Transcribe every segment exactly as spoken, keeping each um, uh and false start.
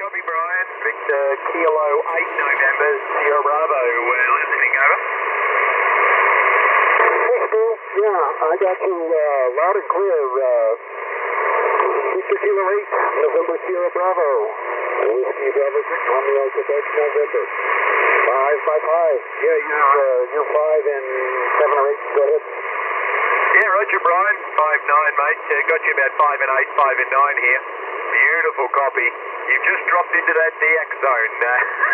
copy, Brian. Victor Kilo eight November, Sierra Bravo. Uh, listening, over. Hey, Stu. Yeah, I got you uh, loud and clear. Uh, Victor Kilo eight November, Sierra Bravo. Whiskey Bravo, Romeo, Quebec, November. Five, five, five. Yeah, you're, uh, you're five and seven or eight. Go ahead. Yeah, Roger, Brian. Five nine, mate. Uh, got you about five and eight, five and nine here. Beautiful copy. You've just dropped into that D X zone. Uh,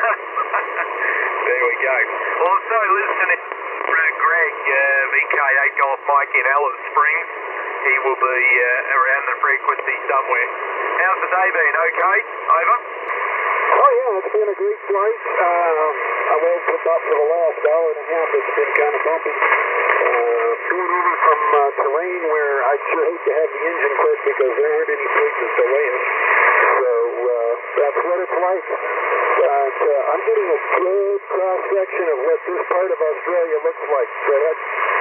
there we go. Also, listening for Greg, uh, V K eight Golf Mike in Alice Springs. He will be uh, around the frequency somewhere. How's the day been? Okay? Over? Oh, yeah, it's been a great flight. Uh, I won't put up for the last hour and a half. It's been kind of bumpy. Uh, going over from uh, terrain where I'd sure hate to have the engine quit because there aren't any places to land. So uh, that's what it's like. But uh, I'm getting a good cross-section of what this part of Australia looks like. Go ahead.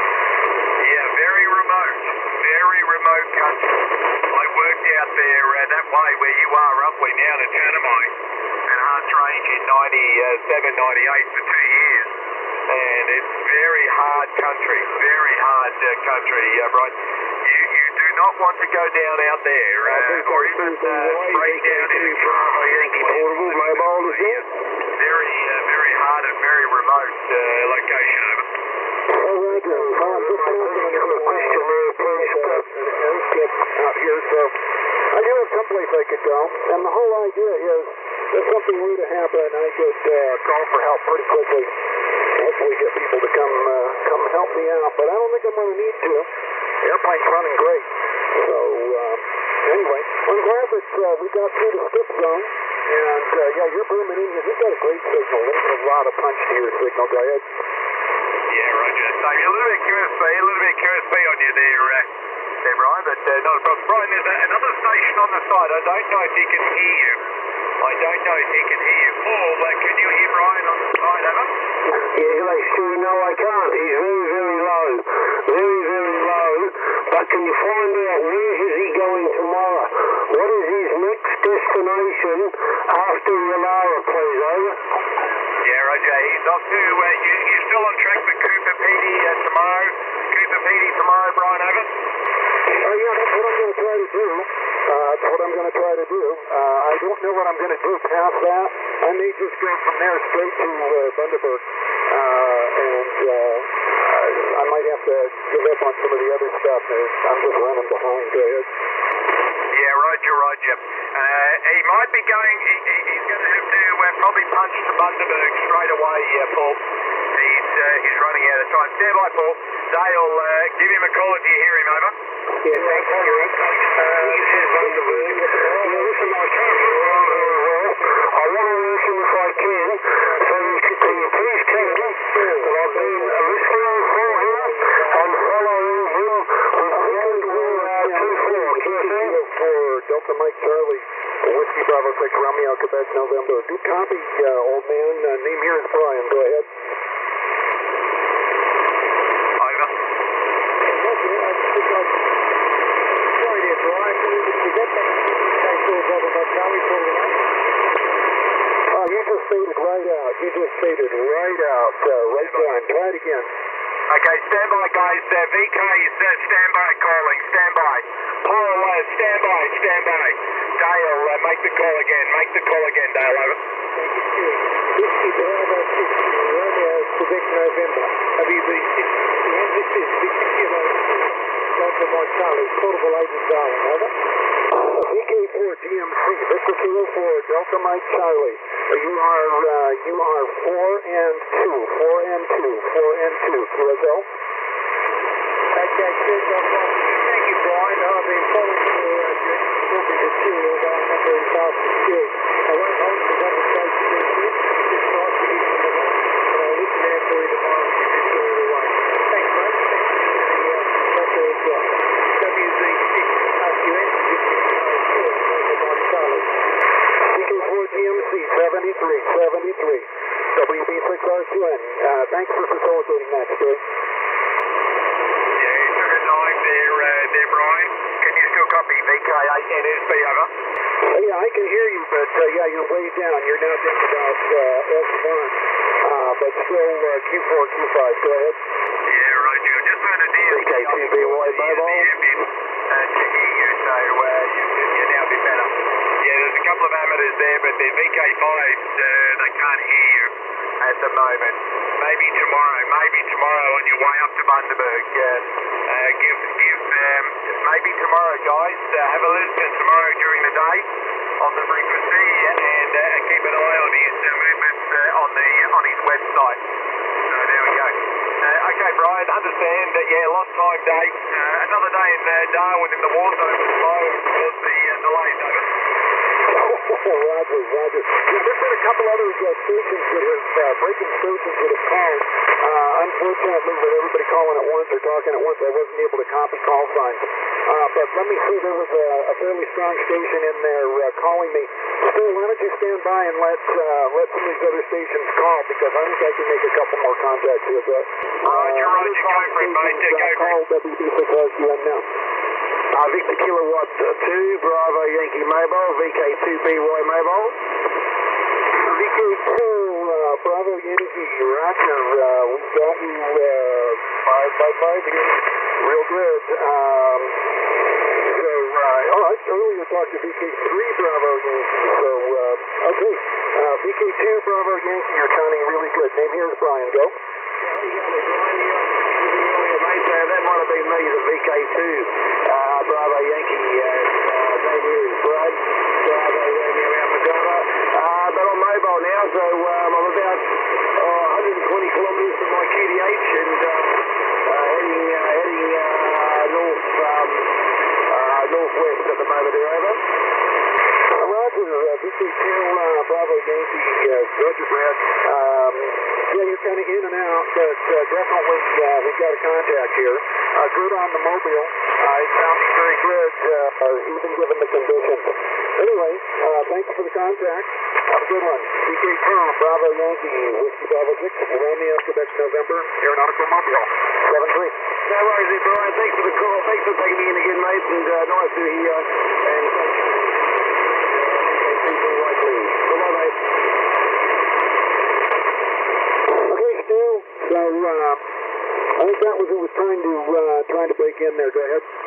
Yeah, very remote. Very remote country. I worked out there uh, that way where you are, roughly down in Tanami and Hunts Range in ninety-seven, ninety-eight for two years. And it's very hard country, very hard uh, country, uh, Brian. You, you do not want to go down out there, uh, or even uh, straight down in a car. Yankee Portable, mobile, is it? Very, uh, very hard and very remote uh, location, over. Oh, Roger. Um, just asking you a question there, please. Uh, airship out here, so I do have someplace I could go, and the whole idea is if something were to happen, I could uh, call for help pretty quickly. Hopefully get people to come uh, come help me out, but I don't think I'm going to need to. The airplane's running great. So, uh, anyway, I'm glad that uh, we got through the skip zone, and uh, yeah, you're booming in here. You've got a great signal. There's a lot of punch to your signal. Go ahead. Yeah, Roger. So a little bit Q S B, a little bit Q S B on you there, uh, there Brian, but uh, not a problem. Brian, there's a, another station on the side. I don't know if he can hear you. I don't know if he can hear you. Paul, uh, can you hear Brian on the side, over? Yeah, they sure no, I can't. He's very, very low. Very, very low. But can you find out where is he going tomorrow? What is his next destination after Yalara, please, over? Yeah, Roger. He's off to, uh, you, you're still on track for Cooper Pedy uh, tomorrow. Cooper Pedy tomorrow, Brian, over? Oh, yeah, that's what I'm going to try to do. Uh, that's what I'm going to try to do. Uh, I don't know what I'm going to do past that. I may just go from there straight to uh, Bundaberg. Uh, and uh, I, I might have to give up on some of the other stuff. I'm just running behind. Go ahead. Yeah, Roger, Roger. Uh, he might be going, he, he, he's going to have to uh, probably punch to Bundaberg straight away, uh, Paul. He's, uh, he's running out of time. Stand by, Paul. Dale, uh, give him a call if you hear him, over. Yeah, thanks, Stuart. Uh, this is Bundaberg. Yeah, listen, I can't hear you very well. I want to work him if I can. So you can, can you please tell him that I've been listening for him and following him with one two four. Can you see? For Delta Mike Charlie, Whiskey Bravo six Romeo, Quebec, November. Good copy, uh, old man. Uh, name here is Brian. Go ahead. Over. Oh, you just faded right out. You just faded right out. Uh, right down. Try it again. Okay, stand by, guys. Uh, V K is uh, stand by calling. Stand by. Paul, uh, stand by, stand by. Dale, uh, make the call again. Make the call again, Dale, over. Whiskey Bravo six Romeo, Quebec, November. W B six. And this is Victor Kilo Delta Mike Charlie, Portable Agent Darwin. Over. V K four D M C, Victor Kilo four Delta Mike Charlie. You are uh, you are four and two, four and two, four and two. Q S L. Okay, good. Thank you, Brian. I've been following your uh, talking to Stu, although I'm not very fast with Stu. I won't hold the conversation with you. Just nice to hear from the one, and I'll listen out for you tomorrow and give you a story away. Thanks, mate. And uh, that's all I've got. W Z six R Q N, Victor Kilo four, Delta Mike Charlie. V K four D M C seventy-three, seventy-three. W B six R Q N. Uh, thanks for facilitating that, Stu. Yeah, you took a dive there, uh, there, Brian. Can you still copy V K eight N S B, over? Uh, yeah, I can hear you, but uh, yeah, you're way down. You're now down about uh, S one, uh, but still uh, Q four, Q five. Go ahead. Yeah, Roger. I just heard a D S V K two B Y mobile. Uh, to hear you, so uh, you, you're now a bit better. Yeah, there's a couple of amateurs there, but the V K fives, uh, they can't hear you at the moment. Maybe tomorrow, maybe tomorrow on your way up to Bundaberg. Uh, uh, give, give, um, maybe tomorrow, guys. Uh, have a listen tomorrow during the day on the frequency, and uh, keep an eye on his uh, movements uh, on the on his website. So there we go. Uh, okay, Brian, understand that, yeah, lost time day. Uh, another day in uh, Darwin in the war zone was slow because the uh, delays over. Roger, Roger. Yeah, there's been a couple other uh, stations that have, uh, breaking stations that have called. Uh, unfortunately, with everybody calling at once or talking at once, I wasn't able to copy call signs. Uh, but let me see, there was a, a fairly strong station in there uh, calling me. Stu, why don't you stand by and let uh, let some of these other stations call, because I think I can make a couple more contacts here, but... Uh, Roger, Roger, go for it, mate. Go for it. Call W B six R C M now. Uh, Victor Kilowatt uh, two, Bravo Yankee Mobile, V K two B Y Mobile. V K two, uh, Bravo Yankee, Roger, uh, we got you, uh, five by five here, real good. Um, so, uh, all right, earlier talked to V K three, Bravo Yankee, so, uh, okay, uh, V K two, Bravo Yankee, you're sounding really good. Name here is Brian, go. That might have been me, the V K two, uh, Bravo Yankee, uh, uh, name here is Brad, Bravo Romeo Alpha Delta, uh, but I'm mobile now, so um, I'm about uh, one hundred twenty kilometres from my Q D H and uh, uh, heading, uh, heading uh, north, um, uh, northwest at the moment, here, over. Roger, uh, V K two, uh, Bravo Yankee, uh, Roger, Brad. Um, yeah, you're kind of in and out, but uh, definitely uh, we've got a contact here. Uh, good on the mobile. Uh, it sounds very good, uh, even given the conditions. Anyway, uh, thanks for the contact. Have a good one. V K two, Bravo Yankee, Whiskey Bravo six, Romeo, Quebec, November, Aeronautical Mobile, seven three. No worries there, Brian. Thanks for the call. Thanks for taking me in again, mate, and uh, nice to hear. And thanks for people like me. Bye-bye, mate. Okay, Stu. So, uh, I think that was who was trying to uh, trying to break in there. Go ahead.